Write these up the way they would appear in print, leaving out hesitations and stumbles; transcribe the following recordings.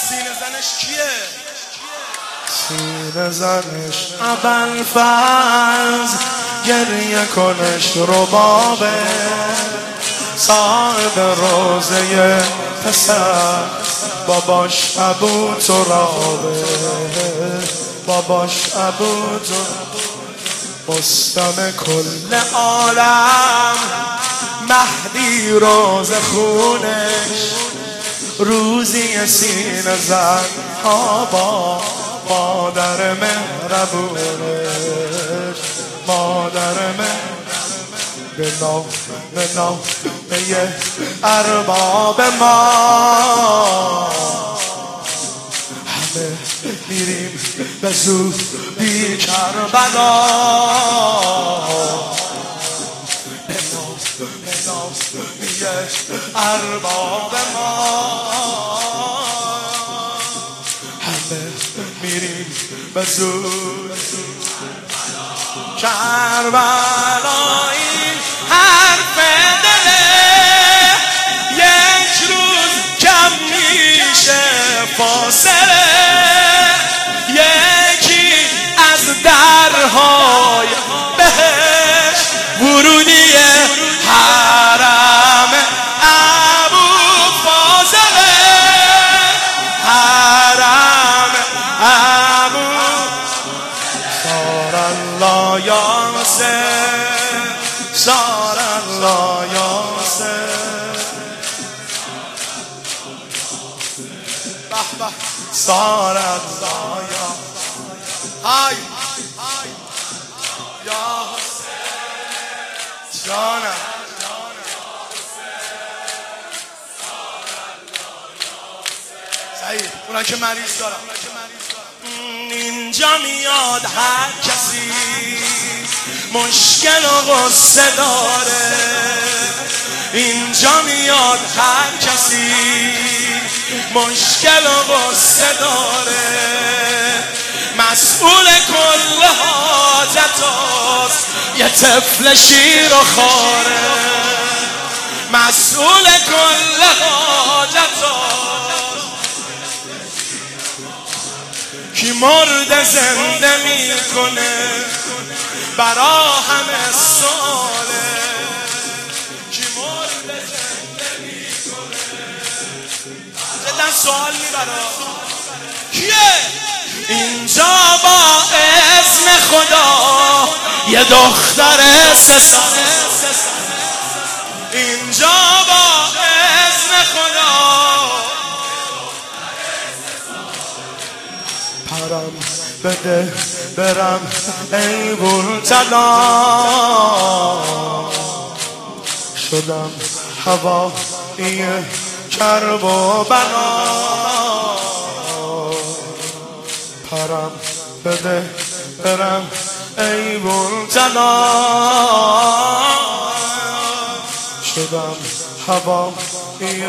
سینه زنش کیه؟ سینه زنش ابوالفضل، گریه کنش ربابه، صاحب روزه پسر باباش ابو ترابه، باباش ابو ترابه، مستم کل عالم، مهدی روز خونش، روزی سینه زن آبا، مادر مهربونش، مادر به نام ارباب ما، همه میریم به زودی کربلا، به نام ارباب ما، همه میریم به زود کربلایی، حرف دله یک روز کم میشه فاصله، یکی از درهای بهش ورودی حرم ابوالفضل، حرم صار الله یاسر، صار الله یاسر، صار الله های یا جانم صحیح. اونا که مریض دارم اینجا میاد هر کسی مشکل و غصه داره، اینجا میاد هر کسی مشکل و غصه داره، مسئول کل حاجت هاست یه طفل شیر و خاره، مسئول کل حاجت هاست کی مرد زنده میکنه برا همه ساله، کی مرد زنده میکنه جدا سوال میبرا کیه؟ اینجا با اسم خدا یه دختر 3 ساله، اینجا با اسم خدا پرم بده برم ای بولتلا، شدم هوایی کرب و بلا، پرم بده برم ای بولتلا، شدم هوایی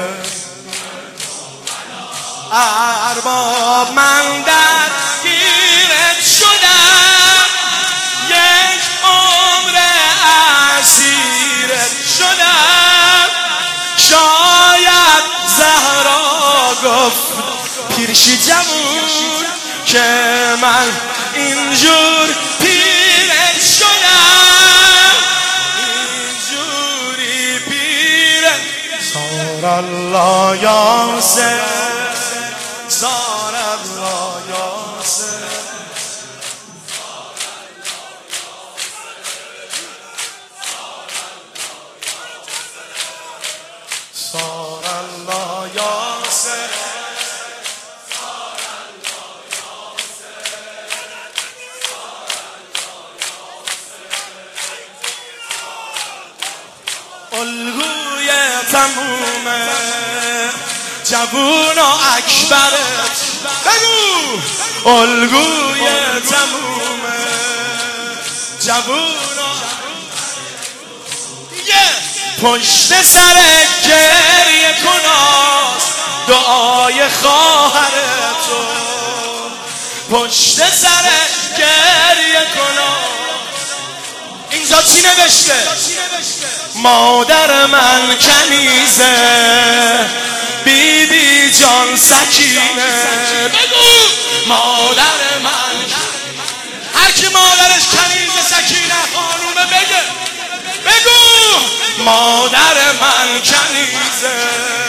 ارباب، من درگیرت شدم، یک عمر اسیرت شدم، شاید زهرا گفت پیرشی جمون که من اینجور پیرت شدم، اینجوری پیرت. صار الله یاسر، صار الله یاسر، صار الله یاسر، الگوی تمومه جوون و اکبرت، بگو الگوی تمومه جوون و پشت سر گریه کناس دعای خواهر تو، پشت سر گریه کناس. اینجا چی نوشته؟ مادر من کنیزه بیبی جان سکینه. بگو مادر من، هر کی مادرش کنیز سکینه خانومه بگه، بگو مادر من کنیزه.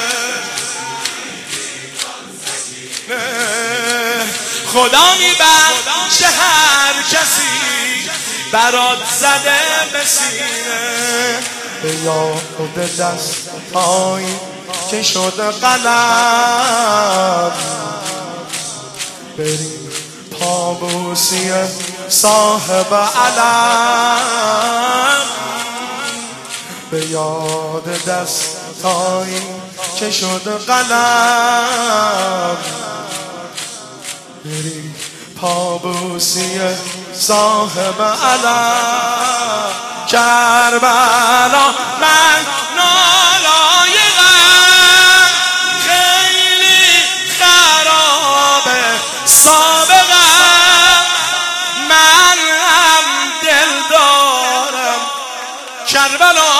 خدا میبخشه هر کسی برات زده به سینه. به یاد دست‌هایی که شده قلم، بریم پابوسی صاحب علم. به یاد دست‌هایی که شده قلم، بریم پابوسی صاحب علم. کربلا من نالایقم، خیلی خرابه سابقم، من هم دل دارم کربلا.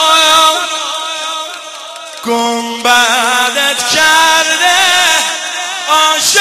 گنبدت کرده عاشق